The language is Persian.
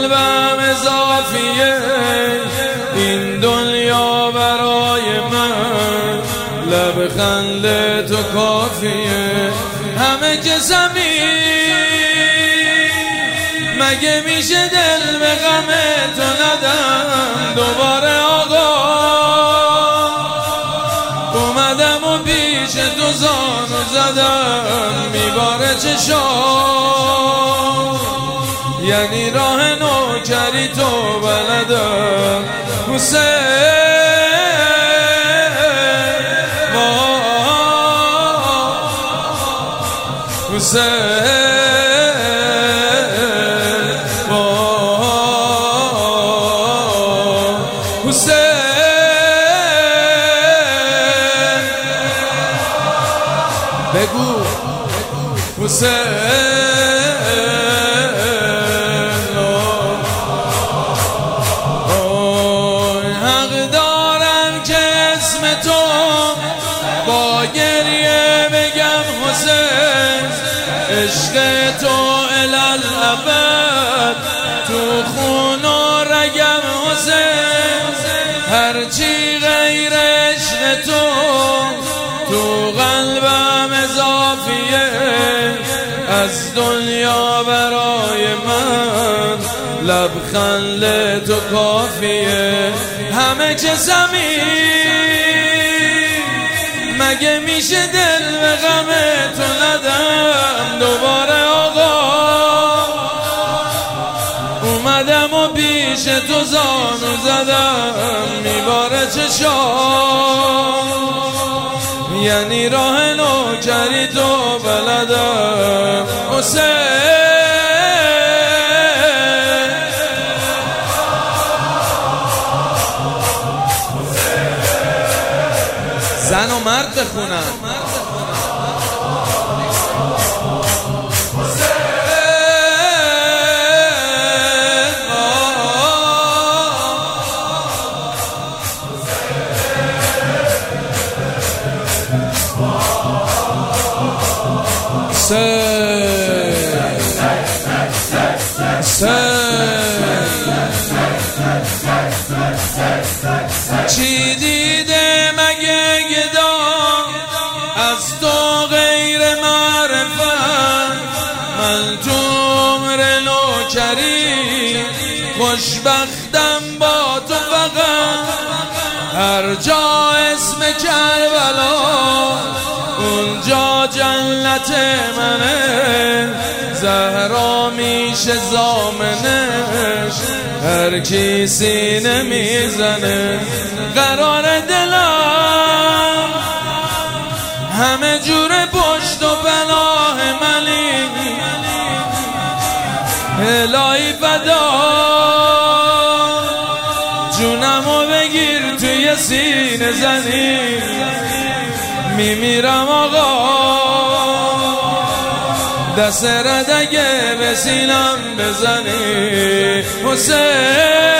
قلبم اضافیه، این دنیا برای من لبخند تو کافیه. همه که زمین مگه میشه دل به غم تو ندم. دوباره آقا اومدم و پیش تو زانو زدم، میباره چشام یعنی راه نوکری تو بلدم. حسین حسین بگو حق دارم که اسم تو با گریه بگم حسین، عشق تو الالابد تو خون و رگم حسین. هرچی غیر عشق تو قلبم اضافیه، از دنیا برای من لبخند تو کافیه. همه که زمین مگه میشه دل به غم تو ندم. دوباره آقا اومدم و پیش تو زانو زدم، میباره چشام یعنی راه نوکری تو بلدم. حسین زن و مرد بخونن. چی دیده مگه گدا از تو غیر معرفت؟ من تو عمر نوکری خوشبختم با تو فقط. هر جا اسم کربلا اونجا جنت منه، زهرا میشه زامنش هر کی سینه میزنه. قرار دلم همه جور پشت و پناه منی، الهی فدا جونمو بگیر توی سینه زنی. میمیرم آقا دست رد اگه به سینم بزنی. حسین